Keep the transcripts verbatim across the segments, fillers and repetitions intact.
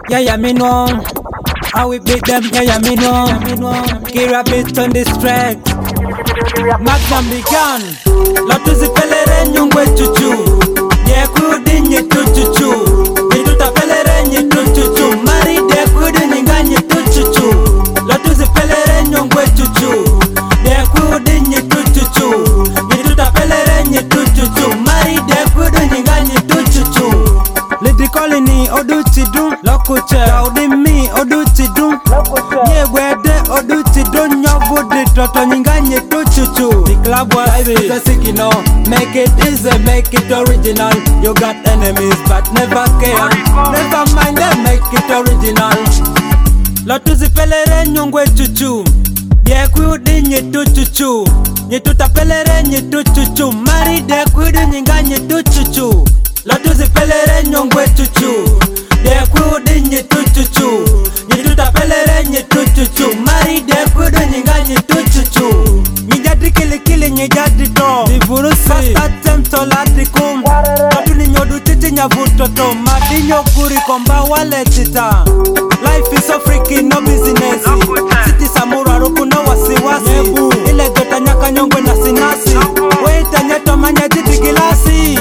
Yeah, yeah, me know. I will beat them, yeah, yeah, me know. Kira beat on this track. Magnum began. Lotuzi pelere nyungwe chuchu. Ye kudi nye tu chuchu. Nituta pelere nye tu chuchu. Mari de kudi nyinga nye tu chuchu. Lotuzi pelere nyungwe chuchu. Ye kudi nye tu chuchu. Nituta pelere nye tu chuchu. Mari de kudi nyinga nye tu chuchu. Lady Colony oduchi dun Lokuche Audi mi oduchi dun Nye wede oduchi dun Nyobudi toto nyinganye tu chuchu. The club was is a signal. Make it easy, make it original. You got enemies but never care. Never mind them, make it original. Lotuzi pelere nyungwe chuchu. Ye kuudi nye tu chuchu. Nye tuta pelere nye tu chuchu. Mari de kuudi nyinganye tu chuchu. Lotuzi pelere nyongwe chuchu. De kuudi nye tu chuchu. Nye tuta pelere nye tu chuchu. Mari de kuudi nyinganye tu chuchu. Nyijadi kili kili nyijadi to Divurusi First attempt to lati kum Katu ni nyodu chichi nyavutoto Madi nyokuri komba wale tita. Life is so freaky, no business. City samura ruku no wasiwasi. Ile gota nyaka nyongwe na sinasi. Weita nyeto manya jiti gilasi.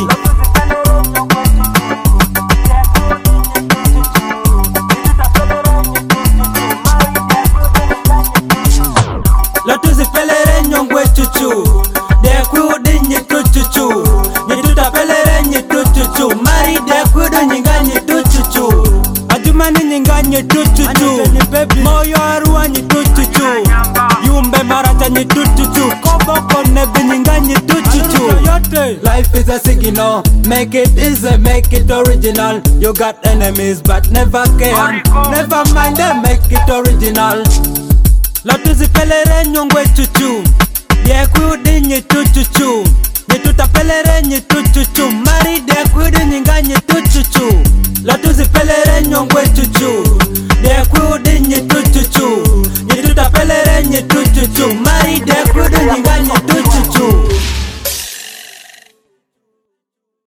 Lotuzi pelere nyongwe chuchu. De kuudi nye tu chuchu. Nye tuta pelere nye tu chuchu. Mari de kuudi nyinga nye tu chuchu. Ajumani nyinga nye tu chuchu. Moyo arua nye tu chuchu. Yumbe marata nye tu chuchu. Kobo konebi nyinga nye tu chuchu. Life is a signal. Make it easy, make it original. You got enemies but never care. Never mind them, make it original. Lotuzi pelere nyongwe chuchu. Ye kuudi nye tu chuchu. Nye tuta pelere nye tu chuchu. Mari de kuudi nyinga nye tu chuchu. Lotuzi pelere nyongwe chuchu. Ye kuudi nye tu chuchu. Nye tuta pelere nye tu chuchu. Mari de kuudi nyinga nye tu chuchu.